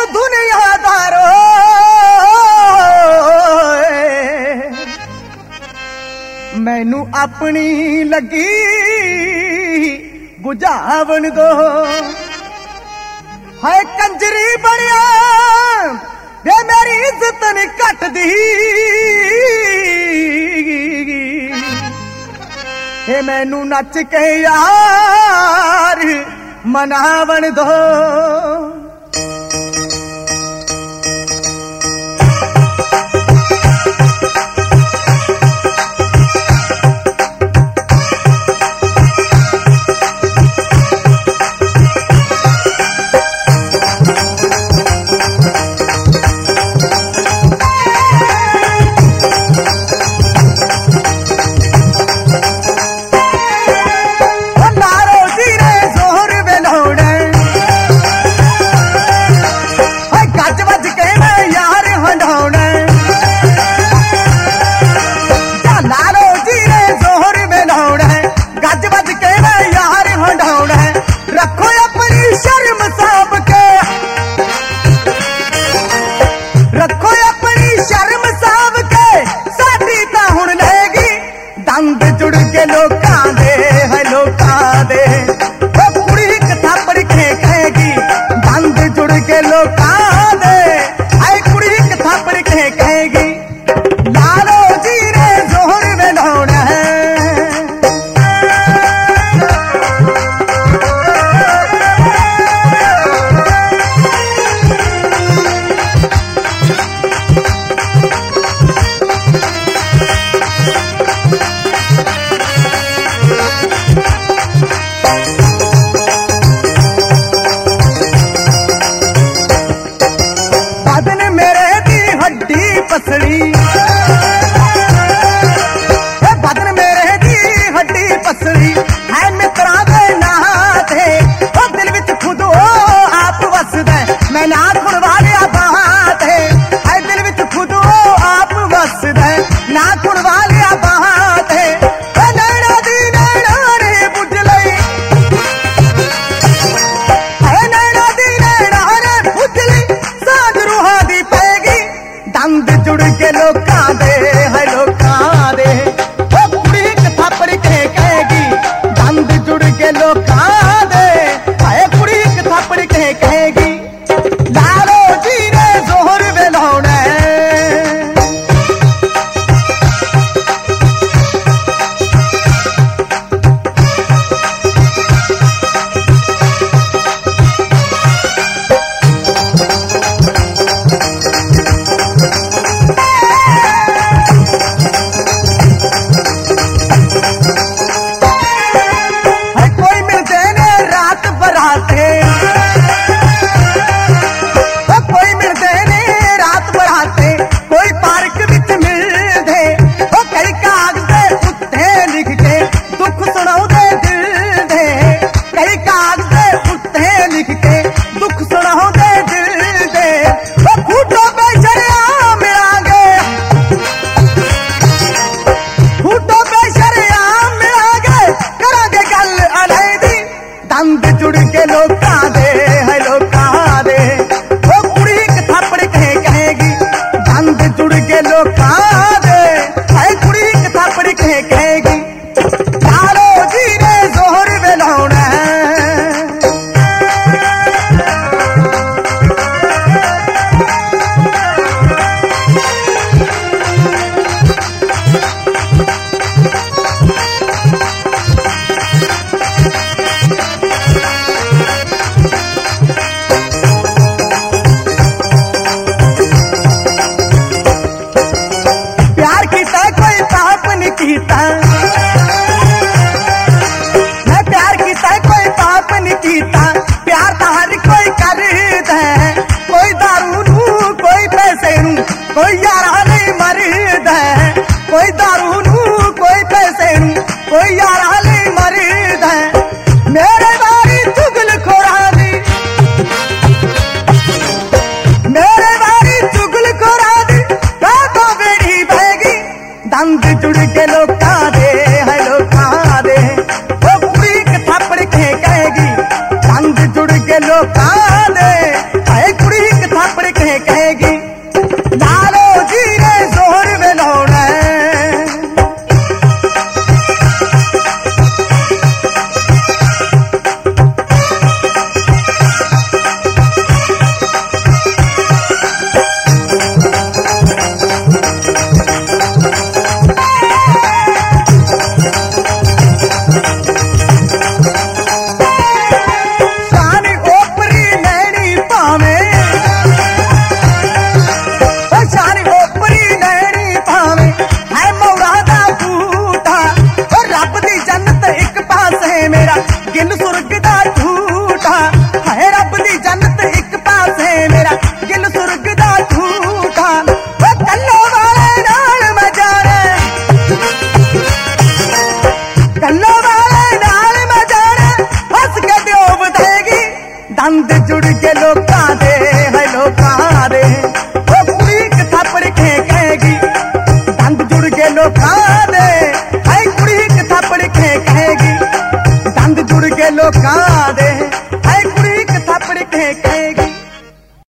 ਦੁਨੀਆਦਾਰੋ ਮੈਨੂੰ ਆਪਣੀ ਲੱਗੀ ਬੁਝਾਵਣ ਦੋ ਹਾਏ ਕੰਜਰੀ ਬਣਿਆ ਵੇ ਮੇਰੀ ਇੱਜ਼ਤ ਨਹੀਂ ਘਟਦੀ ਏ ਮੈਨੂੰ ਨੱਚ ਕੇ ਯਾਰ ਮਨਾਵਣ ਦੋ दंद जुड़ के लोकां दे है लोकां दे ओ कुड़ी एक थापड़ के कहेगी दंद जुड़ के लोकां दे है कुड़ी एक थापड़ के कहेगी लालो जी ने जोहर बनाना है पसड़ी बदन मेरे दी हड्डी पसड़ी है मित्रा दे नाते ओ दिल विच खुद आप वसदा मैं ना खुड़वा लिया बात है दिल विच खुद आप वसदा ना खुड़वा लिया बात है नैना दी नैना रे बुझ लई नैना दी नैना रे बुझ लई साज रूहां दी पैगी दंद जुड़ के लोकां दे है लोकां दे ओ कुड़ी एक थापड़ के कहेगी दंद जुड़ के लोकां दे है कुड़ी एक थापड़ के कहेगी लालो जी ने जोहर बनाना दंद जुड़ के लोकां दे है लोकां दे ओ कुड़ी एक थापड़ के कहेगी दंद जुड़ के लोकां दे है कुड़ी एक थापड़ के कहेगी लालो जी ने जोहर बनाना मैं प्यार कीता कोई पाप नहीं कीता प्यार तो हर कोई करदा है कोई दारू नू कोई पैसे नू कोई यारा नहीं मरदा है कोई दारू नू कोई पैसे नू कोई यारा नहीं मरदा है मेरे बारी चुगल खोरा दी मेरे बारी चुगल खोरा दी तो बेड़ी बहेगी दंद जुड़ के लोकां दे है लोकां दे ओ कुड़ी एक थापड़ के कहेगी दंद जुड़ के लोकां दे है कुड़ी एक दंद जुड़ के लोकां दे है लोकां दे ओ कुड़ी एक थप्पड़ कहेगी दंद जुड़ के लोकां दे है कुड़ी एक थप्पड़ कहेगी दंद जुड़ के लोकां